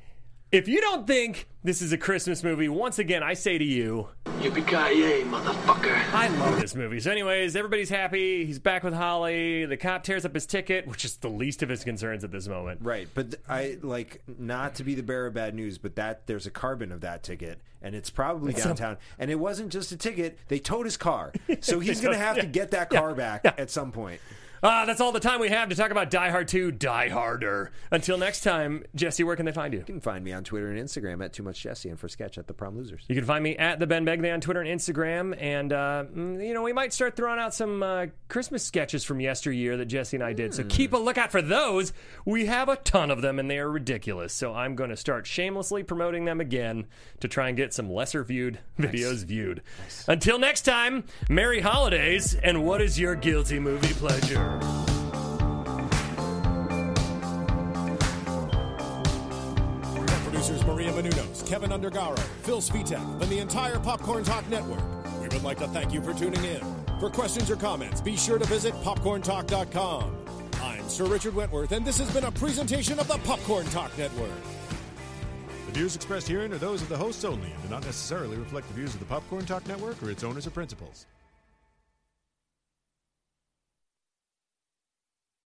If you don't think this is a Christmas movie, once again, I say to you, Yippee-ki-yay, motherfucker. I love this movie. So anyways, everybody's happy. He's back with Holly. The cop tears up his ticket, which is the least of his concerns at this moment. Right, but th- I like not to be the bearer of bad news, but that there's a carbon of that ticket, and it's probably It's downtown. a- and it wasn't just a ticket; they towed his car, so he's They going to towed- have to yeah. get that Yeah. car back Yeah. at some point. Ah, that's all the time we have to talk about Die Hard two, Die Harder. Until next time, Jesse, where can they find you? You can find me on Twitter and Instagram at Too Much Jesse, and for Sketch at The Prom Losers. You can find me at the Ben Begley on Twitter and Instagram, and uh, mm, you know we might start throwing out some uh, Christmas sketches from yesteryear that Jesse and I did. So keep a lookout for those. We have a ton of them, and they are ridiculous. So I'm going to start shamelessly promoting them again to try and get some lesser viewed videos viewed. Until next time, Merry Holidays, and what is your guilty movie pleasure? Producers Maria Menounos, Kevin Undergaro, Phil Svitek, and the entire Popcorn Talk Network. We would like to thank you for tuning in. For questions or comments, be sure to visit popcorn talk dot com. I'm Sir Richard Wentworth, and this has been a presentation of the Popcorn Talk Network. The views expressed herein are those of the hosts only and do not necessarily reflect the views of the Popcorn Talk Network or its owners or principals.